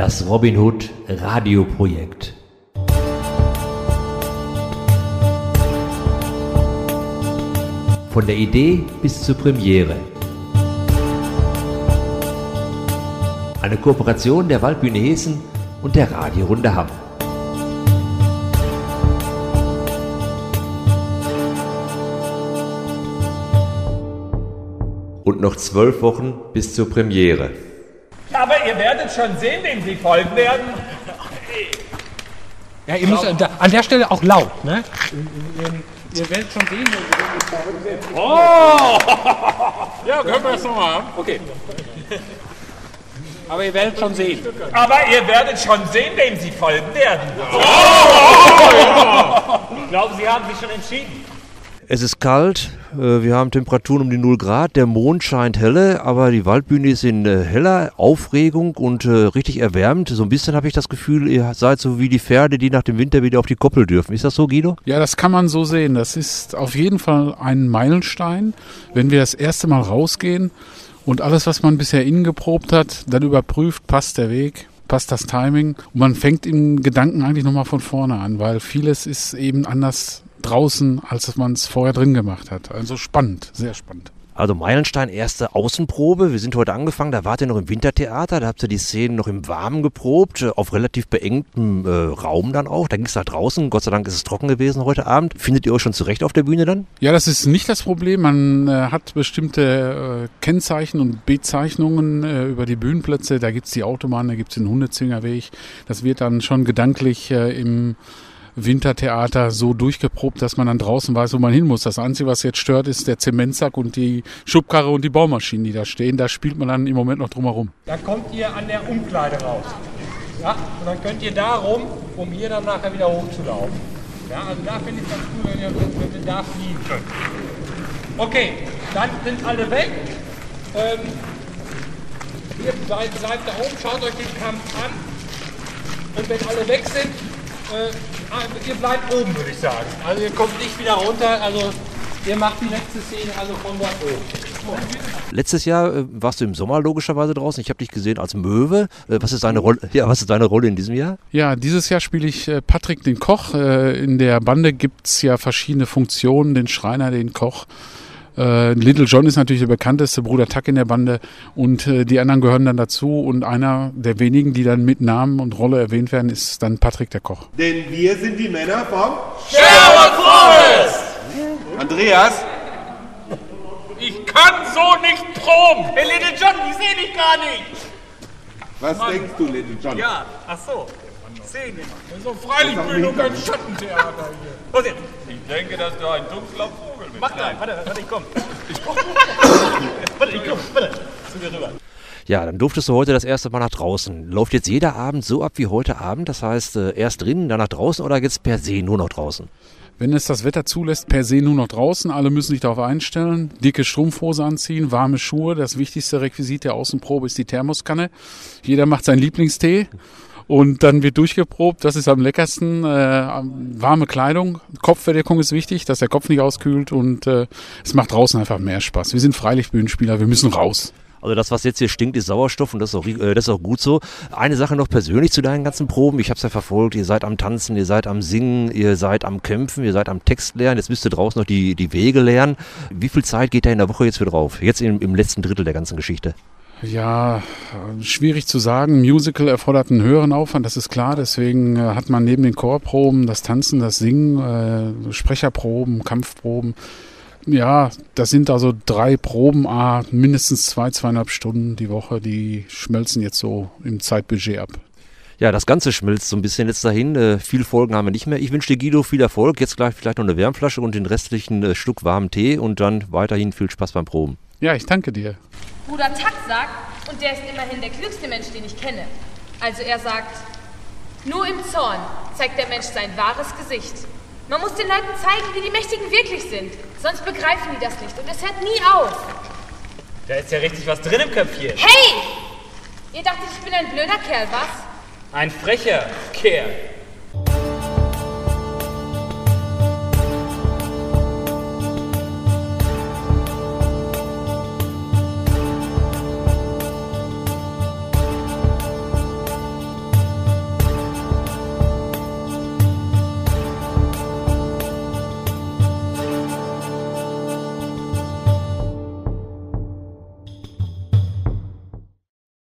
Das Robin Hood Radioprojekt. Von der Idee bis zur Premiere. Eine Kooperation der Waldbühne Hessen und der Radiorunde Hamm. Und noch 12 Wochen bis zur Premiere. Aber ihr werdet schon sehen, wem sie folgen werden. Ja, ihr müsst an der Stelle auch laut, ne? Ihr werdet schon sehen, wem sie folgen werden. Oh! Ja, können wir das nochmal haben? Okay. Aber ihr werdet schon sehen. Aber ihr werdet schon sehen, wem sie folgen werden. Ich glaube, Sie haben sich schon entschieden. Es ist kalt, wir haben Temperaturen um die 0 Grad, der Mond scheint helle, aber die Waldbühne ist in heller Aufregung und richtig erwärmt. So ein bisschen habe ich das Gefühl, ihr seid so wie die Pferde, die nach dem Winter wieder auf die Koppel dürfen. Ist das so, Guido? Ja, das kann man so sehen. Das ist auf jeden Fall ein Meilenstein, wenn wir das erste Mal rausgehen und alles, was man bisher innen geprobt hat, dann überprüft, passt der Weg, passt das Timing. Und man fängt im Gedanken eigentlich nochmal von vorne an, weil vieles ist eben anders draußen, als man es vorher drin gemacht hat. Also spannend, sehr spannend. Also Meilenstein, erste Außenprobe. Wir sind heute angefangen, da wart ihr noch im Wintertheater, da habt ihr die Szenen noch im Warmen geprobt, auf relativ beengtem Raum dann auch. Da ging es nach draußen, Gott sei Dank ist es trocken gewesen heute Abend. Findet ihr euch schon zurecht auf der Bühne dann? Ja, das ist nicht das Problem. Man hat bestimmte Kennzeichen und Bezeichnungen über die Bühnenplätze. Da gibt's die Autobahn, da gibt's den Hundezwingerweg. Das wird dann schon gedanklich im Wintertheater so durchgeprobt, dass man dann draußen weiß, wo man hin muss. Das Einzige, was jetzt stört, ist der Zementsack und die Schubkarre und die Baumaschinen, die da stehen. Da spielt man dann im Moment noch drum herum. Da kommt ihr an der Umkleide raus. Ja? Und dann könnt ihr da rum, um hier dann nachher wieder hochzulaufen. Ja, also da finde ich es ganz cool, wenn ihr da fliehen könnt. Okay, dann sind alle weg. Ihr bleibt da oben, schaut euch den Kampf an. Und wenn alle weg sind, ihr bleibt oben, würde ich sagen. Also ihr kommt nicht wieder runter, also ihr macht die letzte Szene also von da oben. Letztes Jahr warst du im Sommer logischerweise draußen. Ich habe dich gesehen als Möwe. Was ist deine Rolle? Ja, was ist deine Rolle in diesem Jahr? Ja, dieses Jahr spiele ich Patrick den Koch. In der Bande gibt's ja verschiedene Funktionen, den Schreiner, den Koch. Little John ist natürlich der bekannteste, Bruder Tuck in der Bande und die anderen gehören dann dazu und einer der wenigen, die dann mit Namen und Rolle erwähnt werden, ist dann Patrick der Koch. Denn wir sind die Männer vom Sherwood Forest! Andreas? Ich kann so nicht proben! Hey Little John, die sehe ich gar nicht! Was denkst du, Little John? Ja, ach so. Sehen nicht. Das ist doch freilich Bühne und kein Schattentheater hier. Ich denke, dass du ein dunkler Vogel bist. Mach da, warte, ich komm. Warte, zu mir rüber. Ja, dann durftest du heute das erste Mal nach draußen. Läuft jetzt jeder Abend so ab wie heute Abend? Das heißt, erst drinnen, dann nach draußen oder geht's per se nur noch draußen? Wenn es das Wetter zulässt, per se nur noch draußen. Alle müssen sich darauf einstellen. Dicke Strumpfhose anziehen, warme Schuhe. Das wichtigste Requisit der Außenprobe ist die Thermoskanne. Jeder macht seinen Lieblingstee. Und dann wird durchgeprobt, das ist am leckersten, warme Kleidung, Kopfverdeckung ist wichtig, dass der Kopf nicht auskühlt und es macht draußen einfach mehr Spaß. Wir sind freilich Bühnenspieler, wir müssen raus. Also das, was jetzt hier stinkt, ist Sauerstoff und das ist auch gut so. Eine Sache noch persönlich zu deinen ganzen Proben, ich habe es ja verfolgt, ihr seid am Tanzen, ihr seid am Singen, ihr seid am Kämpfen, ihr seid am Text lernen, jetzt müsst ihr draußen noch die Wege lernen. Wie viel Zeit geht da in der Woche jetzt für drauf, jetzt im letzten Drittel der ganzen Geschichte? Ja, schwierig zu sagen. Musical erfordert einen höheren Aufwand, das ist klar. Deswegen hat man neben den Chorproben das Tanzen, das Singen, Sprecherproben, Kampfproben. Ja, das sind also 3 Proben, mindestens 2,5 Stunden die Woche. Die schmelzen jetzt so im Zeitbudget ab. Ja, das Ganze schmilzt so ein bisschen jetzt dahin. Viele Folgen haben wir nicht mehr. Ich wünsche dir, Guido, viel Erfolg. Jetzt gleich vielleicht noch eine Wärmflasche und den restlichen Schluck warmen Tee und dann weiterhin viel Spaß beim Proben. Ja, ich danke dir. Bruder Tuck sagt, und der ist immerhin der klügste Mensch, den ich kenne. Also er sagt, nur im Zorn zeigt der Mensch sein wahres Gesicht. Man muss den Leuten zeigen, wie die Mächtigen wirklich sind. Sonst begreifen die das nicht und es hört nie auf. Da ist ja richtig was drin im Köpfchen. Hey! Ihr dachtet, ich bin ein blöder Kerl, was? Ein frecher Kerl.